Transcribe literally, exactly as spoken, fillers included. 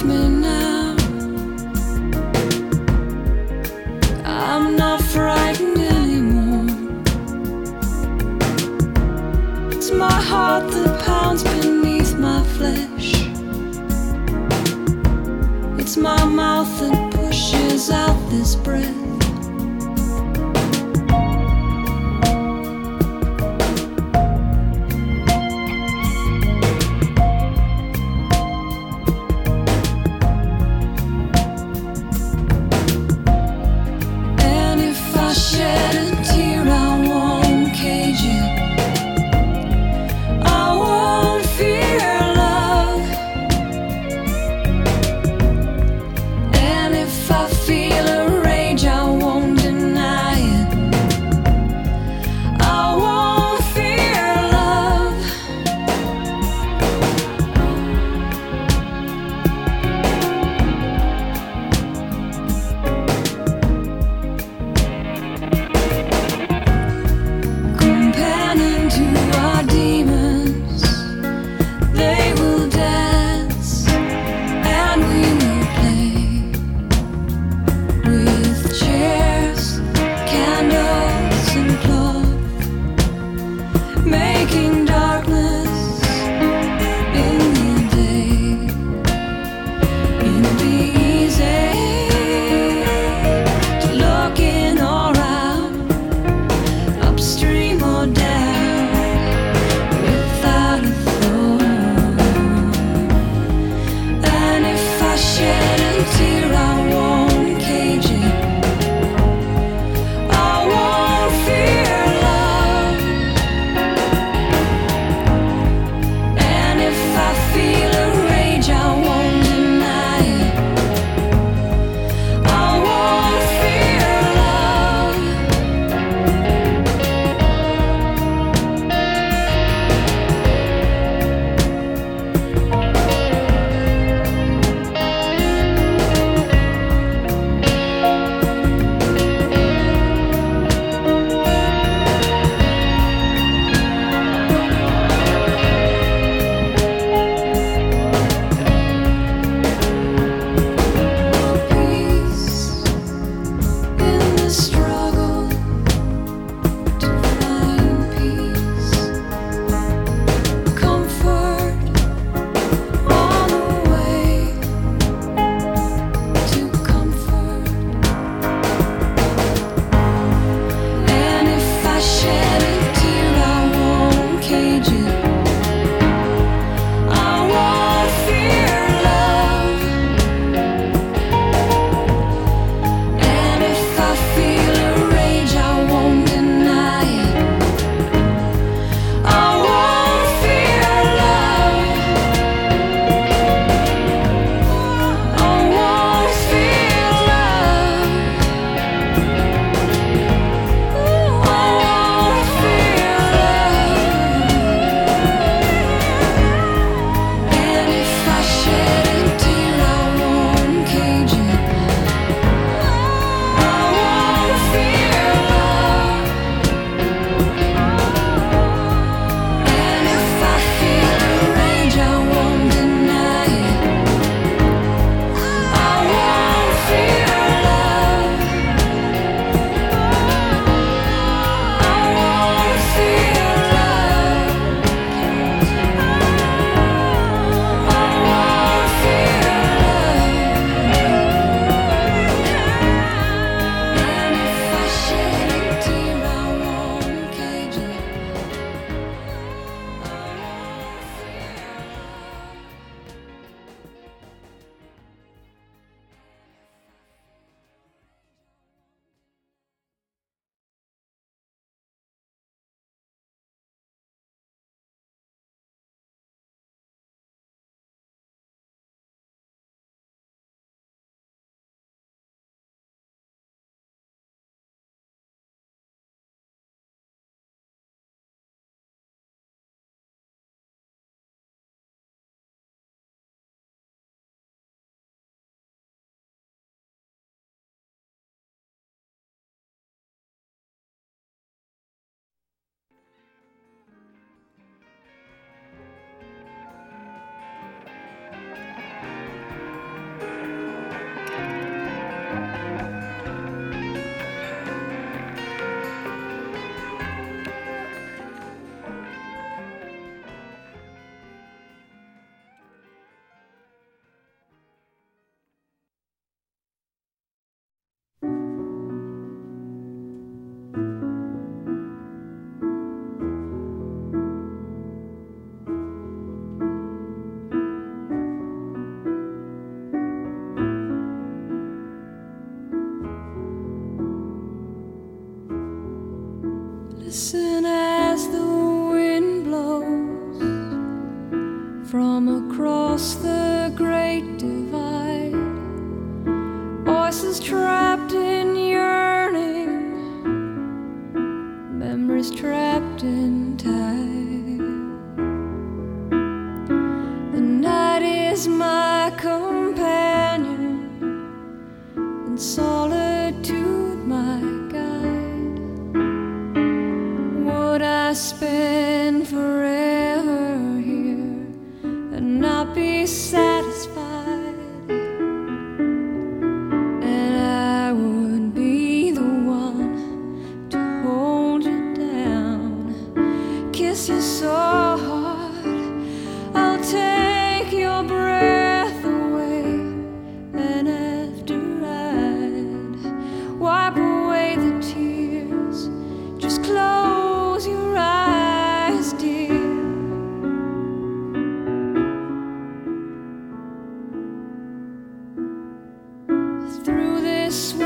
with me now. I'm not frightened anymore. It's my heart that pounds beneath my flesh. It's my mouth that pushes out this breath. Shed a tear, I won't cage you. I won't fear love. And if I feel a rage, I won't deny it. I won't fear love. Making darkness in the day. It'd be easy to look in or out, upstream or down, without a thought. And if I shed a tear, I won't cage it. I won't fear love. If I feel a rage, I won't deny it. I won't fear love. Listen as the wind blows from across the great divide. Voices trapped in yearning, memories trapped in time. The night is my companion, and solitude my guide. Would I spend forever here and not be satisfied? And I would be the one to hold you down, kiss you so hard I'll take your breath away, and after I'd wipe away the tears, just close your eyes, dear. Through this